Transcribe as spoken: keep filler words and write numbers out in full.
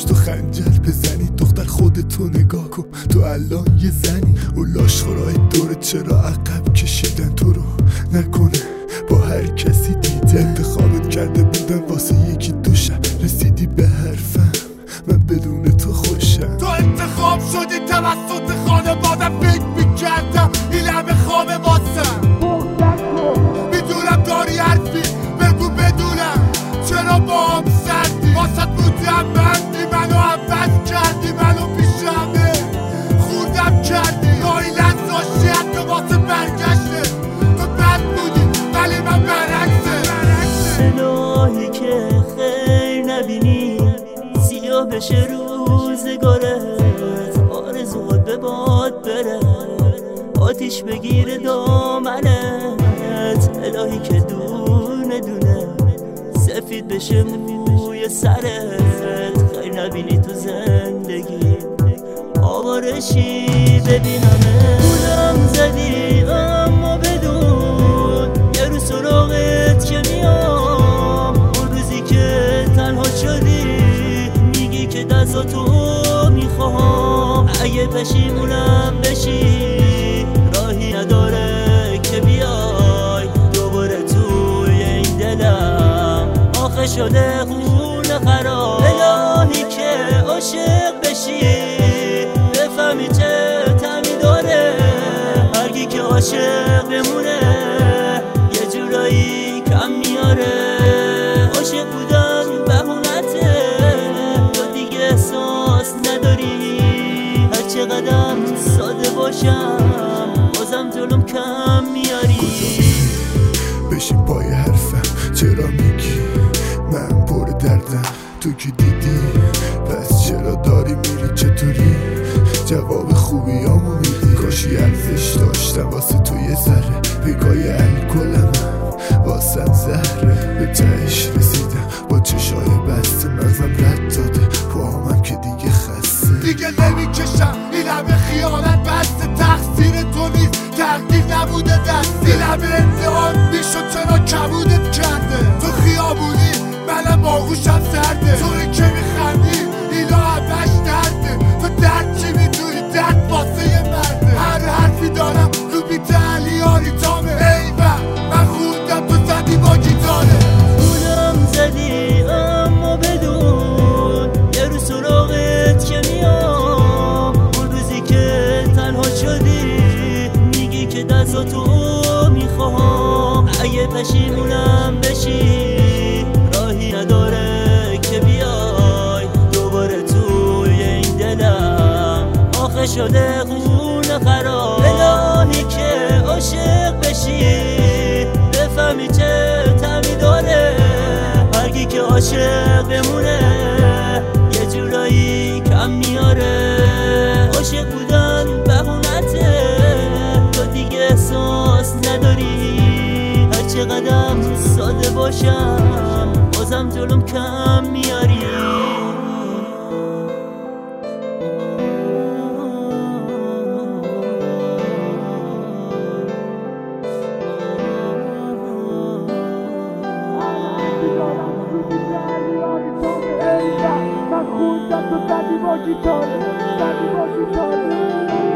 پشت و خنجر بزنی. دختر خودتو نگاه کن، تو الان یه زنی. و لاشخورای دورت چرا عقب کشیدن تو رو؟ نکنه با هر کسی دیده انتخابت کرده بودم واسه یکی دو شب. رسیدی به حرفم، من بدون تو خوشم. تو انتخاب شدی توسط خانوادم، فکر میکردم این همه خوابه واسم. میدونم داری حرفی، بگو بدونم چرا با هم سردی. واسط بودم بندی، منو عوض کردی، منو پیش همه خوردم کردی. گاهی لحظاشی حتی واسه برگشته تو بد بودی ولی من برعکسه. الهی که خیر نبینی، سیاه بشه روزگارت، آرزوات به باد بره، آتیش بگیره دامنت. الهی که دونه دونه سفید بشه موی سرت، خیر نبینی تو زندگی آوارشی ببینمه. گولم زدی اما بدون یه روز سراغت که میام. اون روزی که تنها شدی میگی که دستاتو میخوام. اگه پشیمونم بشی راهی نداره که بیای دوباره توی این دلم. آخه شده خون خراب. الهی که عاشق بشی بفهمی چه طعمی داره. هرگی که عاشق بمونه یه جورایی کم میاره. عاشق بودم بهونته، تو دیگه احساس نداری. هر چقدر ساده باشم بازم جلوم کم میاری. بشین پای حرفم، چرا میگی من پر دردم؟ تو که دیدی پس چرا داری میری؟ چطوری جواب خوبیامو میدی؟ کاشی ارزش داشتم واسه تو یه ذره. پیکای الکلم واسم زهره. به تهش رسیدم با چشای بسته، مغزم رد داده پاهمم که دیگه خسته. دیگه نمیکشم این همه خیانت، بسته تقصیر تو نیست، تقدیر نبوده دستی. این همه امتحان میشد چرا کبودت کرده. تو خیابونی منم باغوشم سرده. توی که میخندی اینا همش درده. تو درد چی میدونی؟ درد واسه یه مرده. هر حرفی دارم رو بیت علیاری تامه. ایوه من خوندم تو زدی با گیتاره. گولم زدی اما بدون یه روز سراغت که میام. اون روزی که تنها شدی میگی که دستاتو میخوام. اگه پشیمونم بشی راهی نداره که بیای دوباره توی این دلم. آخه شده خون خراب. الهی که عاشق بشی بفهمی چه طعمی داره. هرگی که عاشق بمونه یه جورایی کم میاره. عاشق بودن بهونته، تو دیگه احساس نداری. هر چقدر ساده باشم بازم جلوم کم میاری. من خوندم تو زدی با گیتاره، زدی با گیتاره.